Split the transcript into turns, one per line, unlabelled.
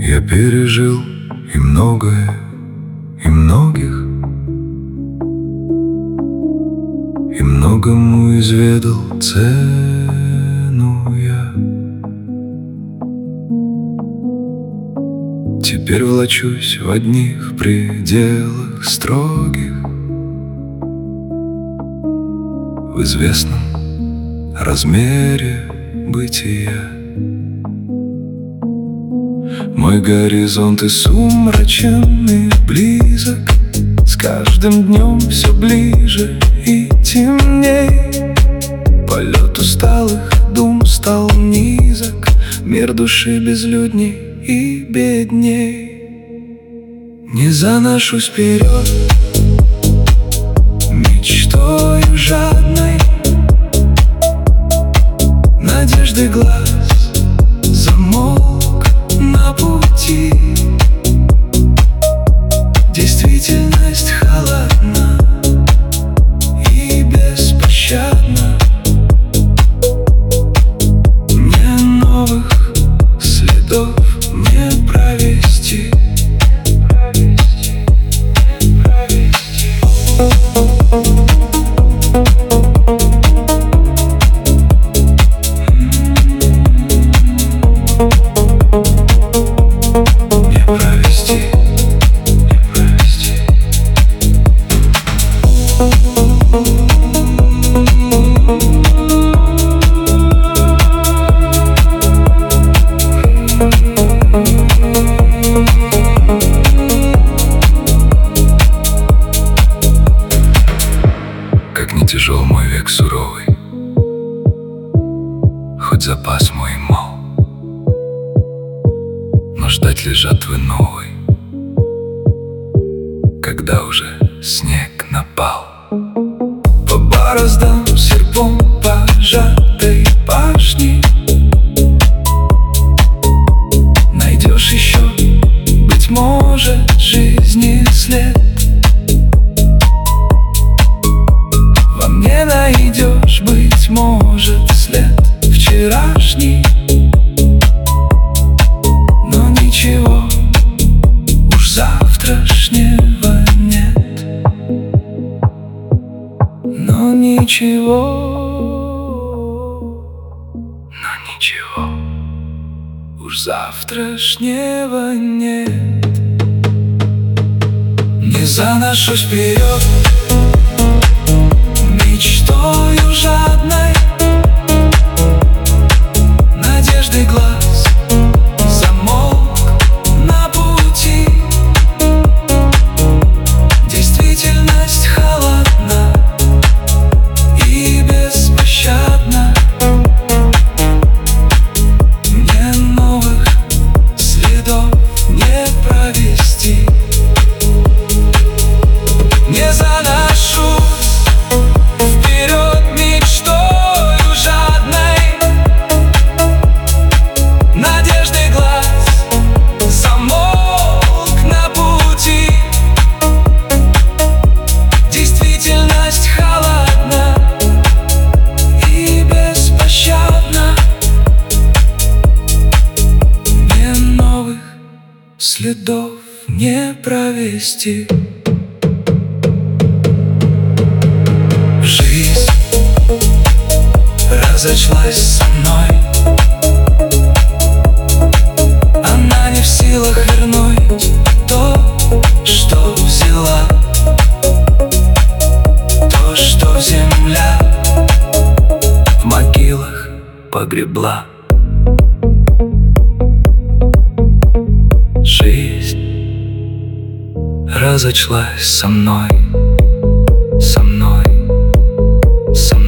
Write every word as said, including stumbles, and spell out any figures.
Я пережил и многое, и многих, и многому изведал цену я. Теперь влачусь в одних пределах строгих, в известном размере бытия. Мой горизонт и сумрачен, и близок, с каждым днем все ближе и темней. Полет усталых дум стал низок, мир души безлюдней и бедней. Не заношусь вперед мечтою жадной, надежды глаз замолк на пути. Действительность холодна и беспощадна. Мне новых следов не провести. Как не тяжел мой век суровый, хоть запас мой мал, но ждать ли жатвы новой, когда уже снег напал? По бороздам серпом пожатой пашни найдешь еще, быть может, жизни след. Во мне найдешь, быть может, след вчерашний, но ничего уж завтрашнего нет. Но ничего, но ничего уж завтрашнего нет. Не заношусь вперед мечтою жадной, надежды глаз замолк на пути. Действительность холодна и беспощадна. Мне новых следов не провести. Не заношусь вперед мечтою жадной, надежды глаз замолк на пути. Действительность холодна и беспощадна. Мне новых следов не провести. Жизнь разочлась со мной, она не в силах вернуть то, что взяла, то, что земля в могилах погребла. Жизнь разочлась со мной, со мной, со мной.